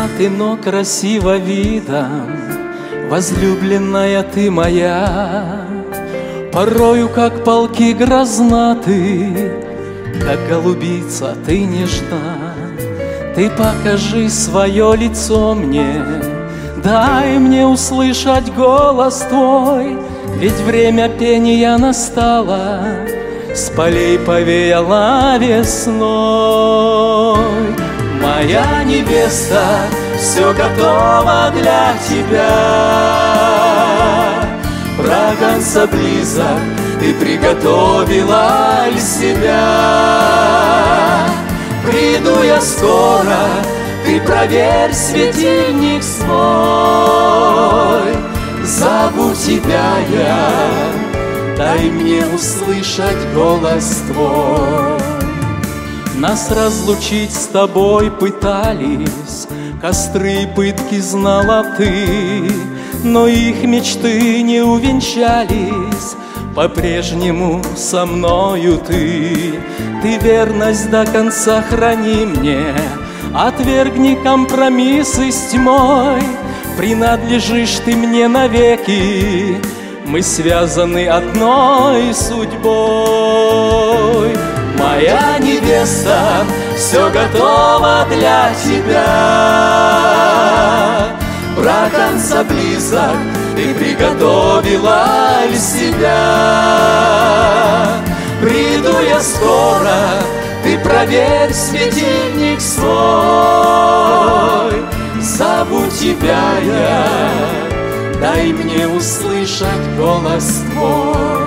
ты, но красиво видом, возлюбленная ты моя. Порою, как полки, грозна ты, как голубица ты нежна. Ты покажи свое лицо мне, дай мне услышать голос твой, ведь время пения настало, с полей повеяло весной. Моя невеста, все готово для тебя. Браконца близок, ты приготовила ли себя? Приду я скоро, ты проверь светильник свой. Зову тебя я, дай мне услышать голос твой. Нас разлучить с тобой пытались, костры и пытки знала ты, но их мечты не увенчались, по-прежнему со мною ты. Ты верность до конца храни мне, отвергни компромиссы с тьмой. Принадлежишь ты мне навеки, мы связаны одной судьбой. Моя невеста, все готово для тебя. Браконца близок, ты приготовила ли себя? Приду я скоро, ты проверь светильник свой. Зову тебя я, дай мне услышать голос твой.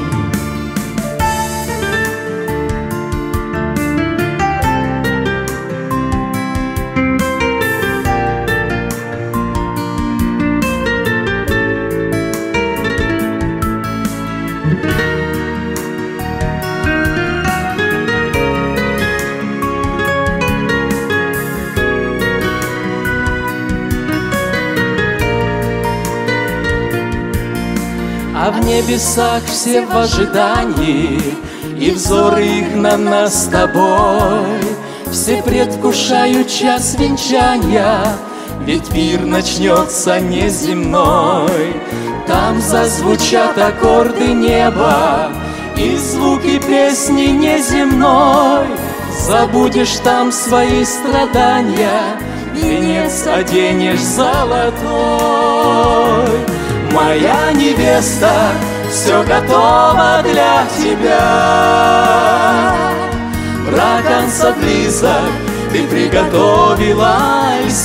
А в небесах все в ожидании, и взоры их на нас с тобой. Все предвкушают час венчания, ведь пир начнется неземной. Там зазвучат аккорды неба и звуки песни неземной. Забудешь там свои страдания, венец оденешь золотой. Моя невеста, все готово для тебя. Браконца близок, ты приготовила ли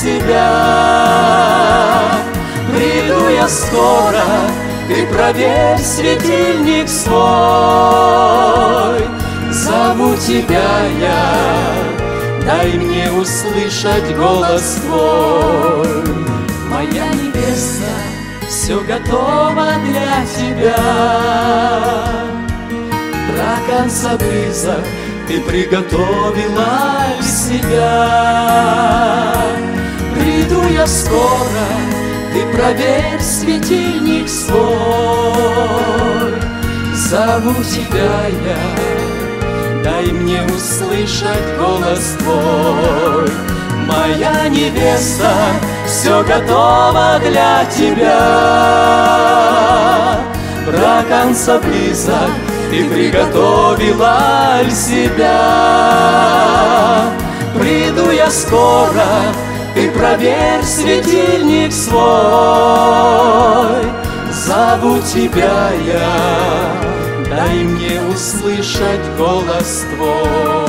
себя? Приду я скоро, ты проверь светильник свой. Зову тебя я, дай мне услышать голос твой. Моя невеста, все готово для тебя. Браконца близок, ты приготовила ли себя? Приду я скоро, ты проверь светильник свой. Зову тебя я, дай мне услышать голос твой. Моя невеста, все готово для тебя. Браконца близок, ты приготовила ли себя? Приду я скоро, ты проверь светильник свой. Зову тебя я, дай мне услышать голос твой.